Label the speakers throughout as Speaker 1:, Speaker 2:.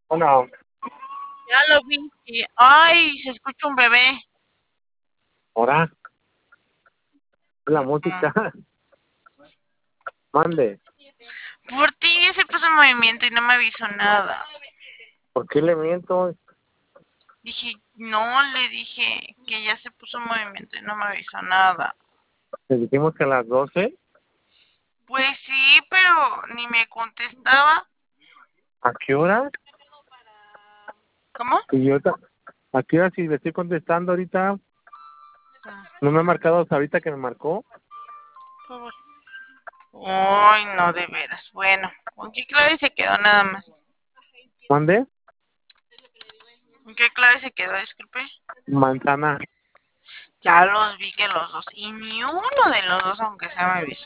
Speaker 1: Bueno,
Speaker 2: Ya lo vi. Ay, se escucha un bebé.
Speaker 1: ahora, la
Speaker 2: Mm.
Speaker 1: música. Mande.
Speaker 2: Por ti ya se puso en movimiento y no me avisó nada.
Speaker 1: ¿Por qué le miento?
Speaker 2: Dije, no, le dije que ya se puso en movimiento y no me avisó nada.
Speaker 1: Le dijimos que a las 12.
Speaker 2: Pues sí, pero ni me contestaba.
Speaker 1: ¿A qué hora?
Speaker 2: ¿Cómo?
Speaker 1: Y yo, ¿a qué hora si le estoy contestando ahorita?
Speaker 2: Ah,
Speaker 1: ¿No me ha marcado hasta ahorita que me marcó?
Speaker 2: por favor. Ay, no, de veras. Bueno, ¿con qué clave se quedó nada más?
Speaker 1: ¿Mande?
Speaker 2: ¿Con qué clave se quedó? Disculpe.
Speaker 1: Manzana.
Speaker 2: Ya los vi que los dos. Y ni uno de los dos, aunque sea, me avisó.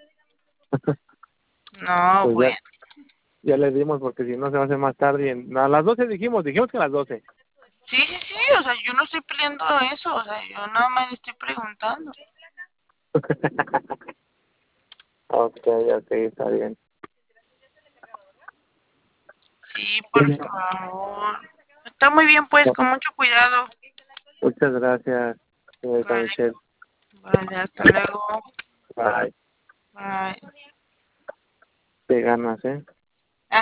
Speaker 2: No,
Speaker 1: Pues
Speaker 2: bueno.
Speaker 1: ya le dimos porque si no se va a hacer más tarde. A las 12 dijimos que a las 12.
Speaker 2: Sí, sí, sí. O sea, yo no estoy peleando eso. O sea, yo nada más le estoy preguntando.
Speaker 1: Ok, ok, está bien.
Speaker 2: Sí, por favor. Está muy bien, pues, con mucho cuidado.
Speaker 1: Muchas gracias, señorita
Speaker 2: Vale,
Speaker 1: Michelle.
Speaker 2: vale, hasta luego.
Speaker 1: Bye.
Speaker 2: Bye.
Speaker 1: Te ganas, ¿eh?